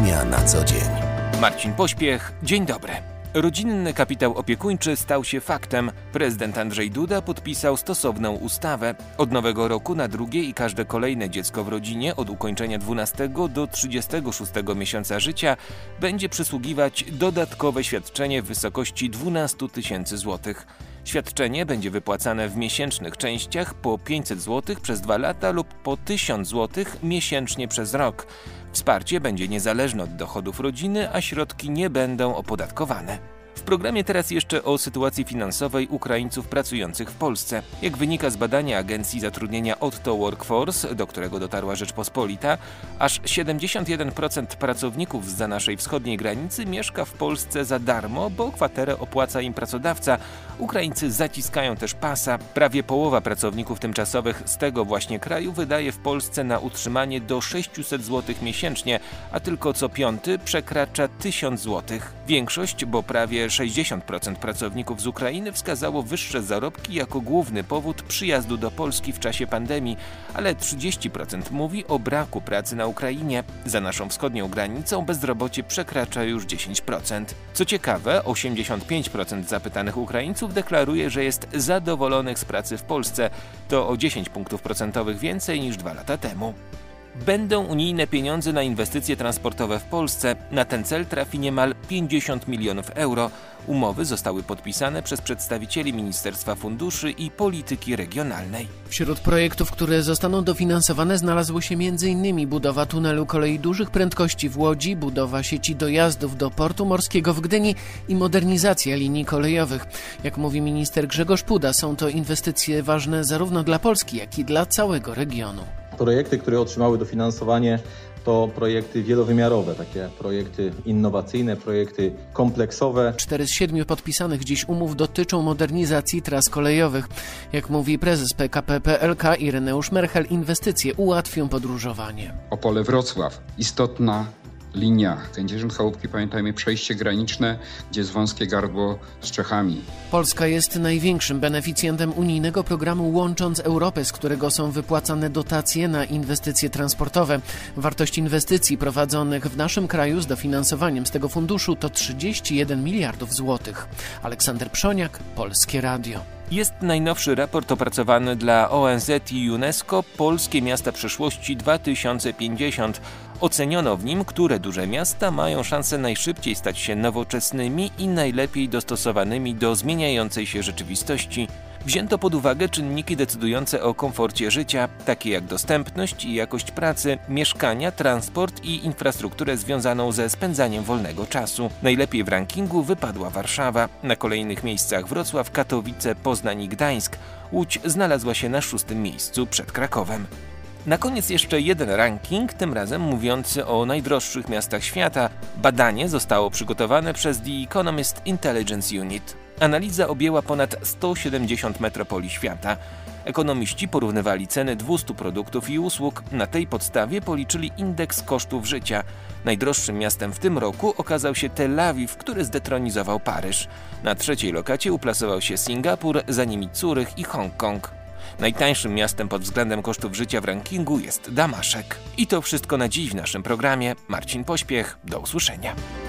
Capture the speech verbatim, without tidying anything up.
Ekonomia na co dzień. Marcin Pośpiech, dzień dobry. Rodzinny kapitał opiekuńczy stał się faktem. Prezydent Andrzej Duda podpisał stosowną ustawę. Od nowego roku na drugie i każde kolejne dziecko w rodzinie od ukończenia dwunastego do trzydziestego szóstego miesiąca życia będzie przysługiwać dodatkowe świadczenie w wysokości dwanaście tysięcy złotych. Świadczenie będzie wypłacane w miesięcznych częściach po pięćset złotych przez dwa lata lub po tysiąc złotych miesięcznie przez rok. Wsparcie będzie niezależne od dochodów rodziny, a środki nie będą opodatkowane. W programie teraz jeszcze o sytuacji finansowej Ukraińców pracujących w Polsce. Jak wynika z badania Agencji Zatrudnienia Otto Workforce, do którego dotarła Rzeczpospolita, aż siedemdziesiąt jeden procent pracowników zza naszej wschodniej granicy mieszka w Polsce za darmo, bo kwaterę opłaca im pracodawca. Ukraińcy zaciskają też pasa. Prawie połowa pracowników tymczasowych z tego właśnie kraju wydaje w Polsce na utrzymanie do sześćset złotych miesięcznie, a tylko co piąty przekracza tysiąc złotych. Większość, bo prawie sześćdziesiąt procent pracowników z Ukrainy wskazało wyższe zarobki jako główny powód przyjazdu do Polski w czasie pandemii, ale trzydzieści procent mówi o braku pracy na Ukrainie. Za naszą wschodnią granicą bezrobocie przekracza już dziesięć procent. Co ciekawe, osiemdziesiąt pięć procent zapytanych Ukraińców deklaruje, że jest zadowolonych z pracy w Polsce. To o dziesięć punktów procentowych więcej niż dwa lata temu. Będą unijne pieniądze na inwestycje transportowe w Polsce. Na ten cel trafi niemal pięćdziesiąt milionów euro. Umowy zostały podpisane przez przedstawicieli Ministerstwa Funduszy i Polityki Regionalnej. Wśród projektów, które zostaną dofinansowane, znalazły się między innymi budowa tunelu kolei dużych prędkości w Łodzi, budowa sieci dojazdów do portu morskiego w Gdyni i modernizacja linii kolejowych. Jak mówi minister Grzegorz Puda, są to inwestycje ważne zarówno dla Polski, jak i dla całego regionu. Projekty, które otrzymały dofinansowanie, to projekty wielowymiarowe, takie projekty innowacyjne, projekty kompleksowe. Cztery z siedmiu podpisanych dziś umów dotyczą modernizacji tras kolejowych. Jak mówi prezes P K P P L K Ireneusz Merchel, inwestycje ułatwią podróżowanie. Opole-Wrocław, istotna linia. Kędzierzyn-Chałupki, pamiętajmy, przejście graniczne, gdzie jest wąskie gardło z Czechami. Polska jest największym beneficjentem unijnego programu Łącząc Europę, z którego są wypłacane dotacje na inwestycje transportowe. Wartość inwestycji prowadzonych w naszym kraju z dofinansowaniem z tego funduszu to trzydzieści jeden miliardów złotych. Aleksander Przoniak, Polskie Radio. Jest najnowszy raport opracowany dla O N Z i UNESCO Polskie Miasta Przyszłości dwa tysiące pięćdziesiąt. Oceniono w nim, które duże miasta mają szansę najszybciej stać się nowoczesnymi i najlepiej dostosowanymi do zmieniającej się rzeczywistości. Wzięto pod uwagę czynniki decydujące o komforcie życia, takie jak dostępność i jakość pracy, mieszkania, transport i infrastrukturę związaną ze spędzaniem wolnego czasu. Najlepiej w rankingu wypadła Warszawa, na kolejnych miejscach Wrocław, Katowice, Poznań i Gdańsk. Łódź znalazła się na szóstym miejscu przed Krakowem. Na koniec jeszcze jeden ranking, tym razem mówiący o najdroższych miastach świata. Badanie zostało przygotowane przez The Economist Intelligence Unit. Analiza objęła ponad sto siedemdziesiąt metropolii świata. Ekonomiści porównywali ceny dwustu produktów i usług. Na tej podstawie policzyli indeks kosztów życia. Najdroższym miastem w tym roku okazał się Tel Awiw, który zdetronizował Paryż. Na trzeciej lokacie uplasował się Singapur, za nimi Curych i Hongkong. Najtańszym miastem pod względem kosztów życia w rankingu jest Damaszek. I to wszystko na dziś w naszym programie. Marcin Pośpiech, do usłyszenia.